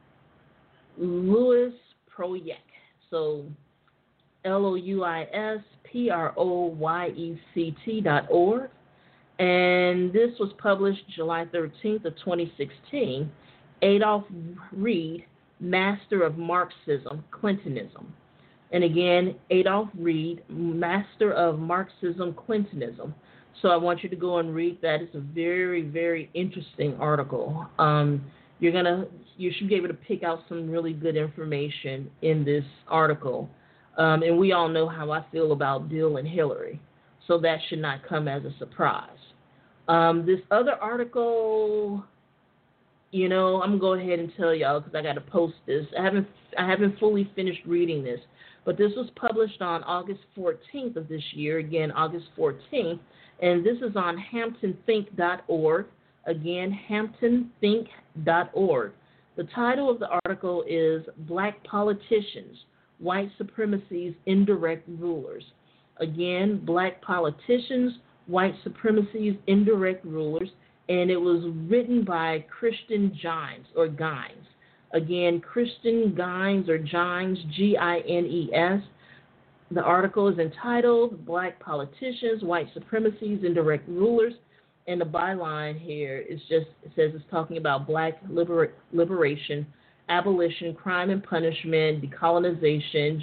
Louis Proyect, so L O U I S P R O Y E C T dot org, and this was published July thirteenth of twenty sixteen. Adolph Reed, Master of Marxism, Clintonism. And again, Adolph Reed, Master of Marxism, Clintonism. So I want you to go and read that. It's a very, very interesting article. Um, You're gonna, you should be able to pick out some really good information in this article. Um, and we all know how I feel about Bill and Hillary, so that should not come as a surprise. Um, this other article, you know, I'm gonna go ahead and tell y'all because I got to post this. I haven't, I haven't fully finished reading this, but this was published on August fourteenth of this year. Again, August fourteenth, and this is on hampton think dot org. Again, hampton think dot org. The title of the article is "Black Politicians, White Supremacy's Indirect Rulers." Again, Black Politicians, White Supremacy's Indirect Rulers, and it was written by Kristen Gines, or Gines. Again, Kristen Gines, or Gines, G I N E S. The article is entitled "Black Politicians, White Supremacy's Indirect Rulers." And the byline here is just, it says it's talking about black liber- liberation, abolition, crime and punishment, decolonization,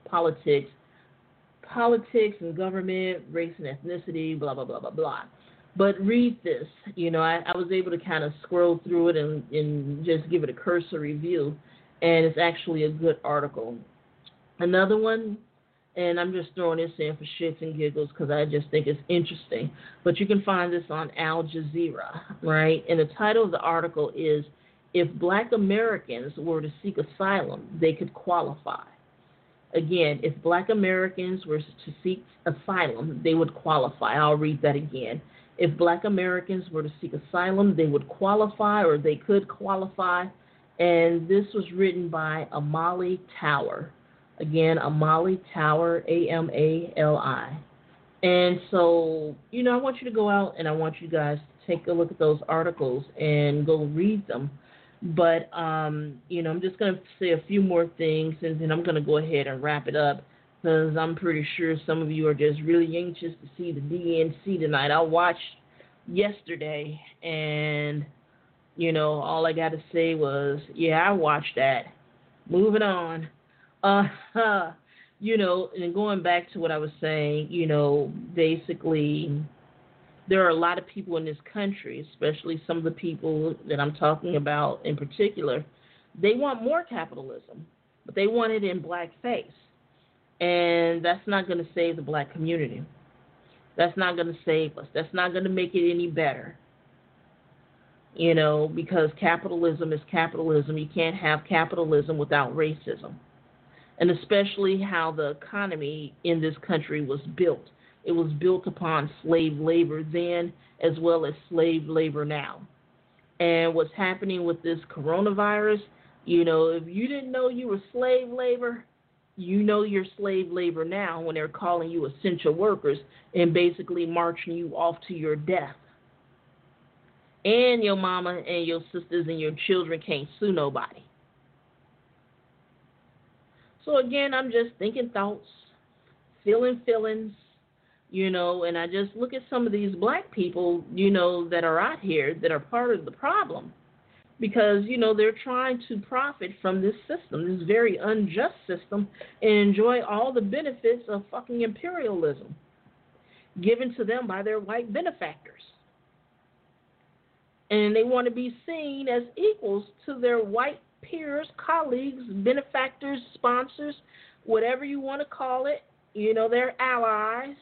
geopolitics, politics and government, race and ethnicity, blah, blah, blah, blah, blah. But read this. You know, I, I was able to kind of scroll through it and, and just give it a cursory review, and it's actually a good article. Another one, and I'm just throwing this in for shits and giggles because I just think it's interesting. But you can find this on Al Jazeera, right? And the title of the article is If Black Americans Were to Seek Asylum, They Could Qualify. Again, if Black Americans were to seek asylum, they would qualify. I'll read that again. If Black Americans were to seek asylum, they would qualify or they could qualify. And this was written by Amali Tower. Again, Amali Tower, A M A L I. And so, you know, I want you to go out and I want you guys to take a look at those articles and go read them. But, um, you know, I'm just going to say a few more things and then I'm going to go ahead and wrap it up because I'm pretty sure some of you are just really anxious to see the D N C tonight. I watched yesterday and, you know, all I got to say was, yeah, I watched that. Moving on. Uh, you know, and going back to what I was saying, you know, basically there are a lot of people in this country, especially some of the people that I'm talking about in particular, they want more capitalism, but they want it in blackface. And that's not going to save the black community. That's not going to save us. That's not going to make it any better. You know, because capitalism is capitalism. You can't have capitalism without racism. And especially how the economy in this country was built. It was built upon slave labor then as well as slave labor now. And what's happening with this coronavirus, you know, if you didn't know you were slave labor, you know you're slave labor now when they're calling you essential workers and basically marching you off to your death. And your mama and your sisters and your children can't sue nobody. So again, I'm just thinking thoughts, feeling feelings, you know, and I just look at some of these black people, you know, that are out here that are part of the problem because, you know, they're trying to profit from this system, this very unjust system, and enjoy all the benefits of fucking imperialism given to them by their white benefactors. And they want to be seen as equals to their white peers, colleagues, benefactors, sponsors, whatever you want to call it, you know, their allies.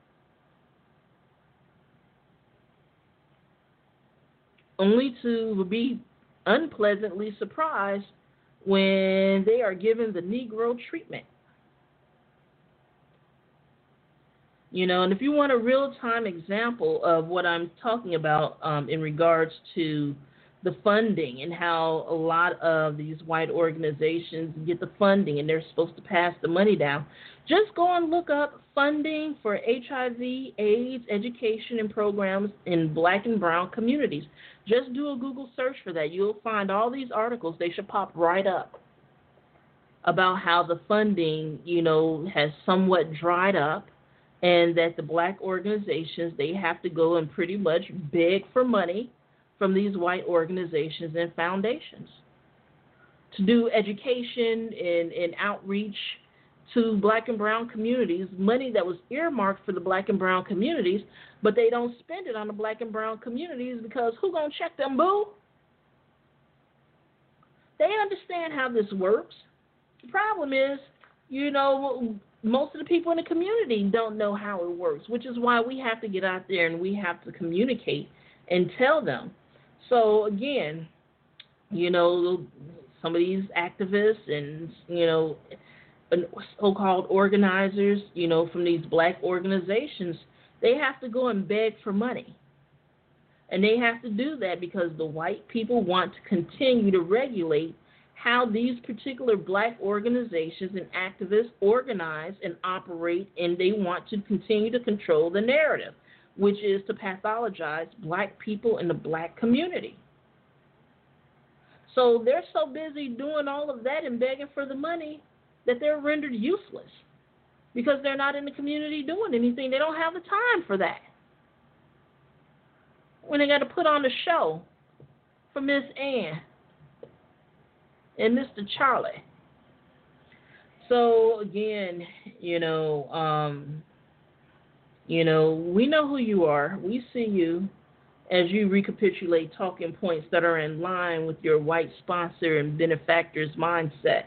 Only to be unpleasantly surprised when they are given the Negro treatment. You know, and if you want a real-time example of what I'm talking about um, in regards to the funding and how a lot of these white organizations get the funding and they're supposed to pass the money down, just go and look up funding for H I V, AIDS, education, and programs in black and brown communities. Just do a Google search for that. You'll find all these articles. They should pop right up about how the funding, you know, has somewhat dried up and that the black organizations, they have to go and pretty much beg for money from these white organizations and foundations to do education and, and outreach to black and brown communities, money that was earmarked for the black and brown communities, but they don't spend it on the black and brown communities because who gonna check them, boo? They understand how this works. The problem is, you know, most of the people in the community don't know how it works, which is why we have to get out there and we have to communicate and tell them. So, again, you know, some of these activists and, you know, so-called organizers, you know, from these black organizations, they have to go and beg for money. And they have to do that because the white people want to continue to regulate how these particular black organizations and activists organize and operate, and they want to continue to control the narrative, which is to pathologize black people in the black community. So they're so busy doing all of that and begging for the money that they're rendered useless because they're not in the community doing anything. They don't have the time for that. When they got to put on a show for Miss Ann and Mister Charlie. So, again, you know, um, You know, we know who you are. We see you as you recapitulate talking points that are in line with your white sponsor and benefactor's mindset.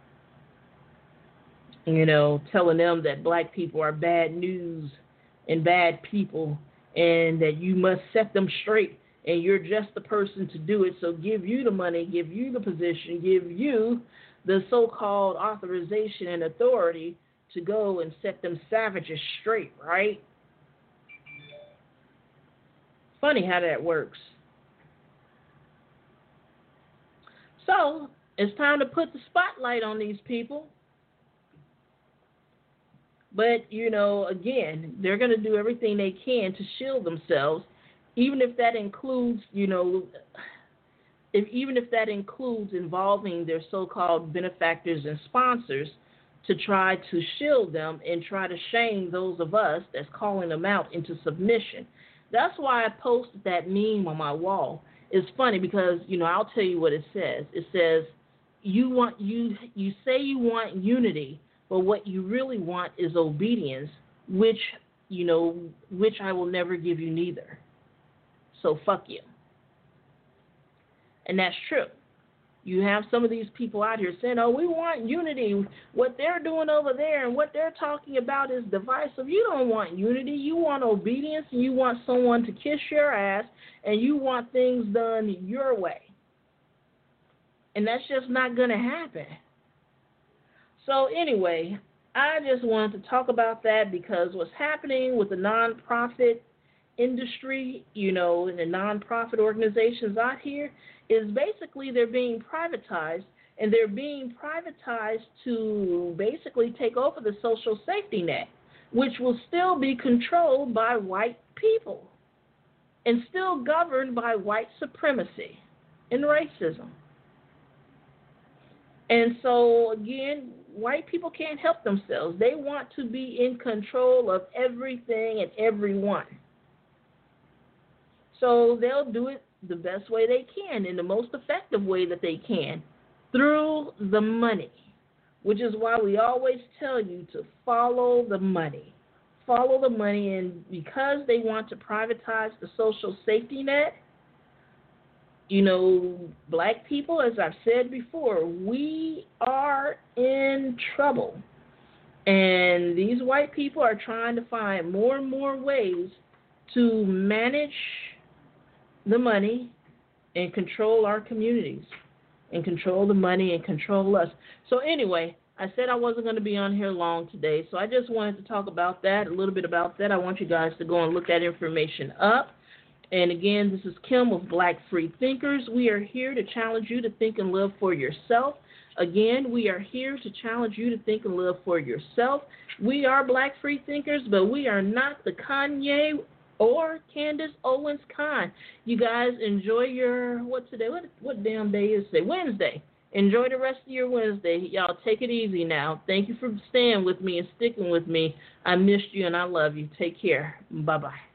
You know, telling them that black people are bad news and bad people and that you must set them straight and you're just the person to do it. So give you the money, give you the position, give you the so-called authorization and authority to go and set them savages straight, right? Funny how that works. So it's time to put the spotlight on these people. But, you know, again, they're going to do everything they can to shield themselves, even if that includes, you know, if, even if that includes involving their so-called benefactors and sponsors to try to shield them and try to shame those of us that's calling them out into submission. That's why I posted that meme on my wall. It's funny because, you know, I'll tell you what it says. It says, you want you you say you want unity, but what you really want is obedience, which, you know, which I will never give you neither. So fuck you. And that's true. You have some of these people out here saying, oh, we want unity. What they're doing over there and what they're talking about is divisive. You don't want unity. You want obedience, and you want someone to kiss your ass, and you want things done your way. And that's just not going to happen. So anyway, I just wanted to talk about that because what's happening with the nonprofit industry, you know, and the nonprofit organizations out here is basically they're being privatized, and they're being privatized to basically take over the social safety net, which will still be controlled by white people and still governed by white supremacy and racism. And so, again, white people can't help themselves. They want to be in control of everything and everyone. So they'll do it the best way they can, in the most effective way that they can, through the money, which is why we always tell you to follow the money. Follow the money, and because they want to privatize the social safety net, you know, black people, as I've said before, we are in trouble. And these white people are trying to find more and more ways to manage the money and control our communities and control the money and control us. So anyway, I said I wasn't going to be on here long today, so I just wanted to talk about that, a little bit about that. I want you guys to go and look that information up. And again, this is Kim with Black Free Thinkers. We are here to challenge you to think and live for yourself. Again, we are here to challenge you to think and live for yourself. We are Black Free Thinkers, but we are not the Kanye or Candace Owens kind. You guys enjoy your, what today? What, what damn day is today? Wednesday. Enjoy the rest of your Wednesday. Y'all take it easy now. Thank you for staying with me and sticking with me. I missed you and I love you. Take care. Bye-bye.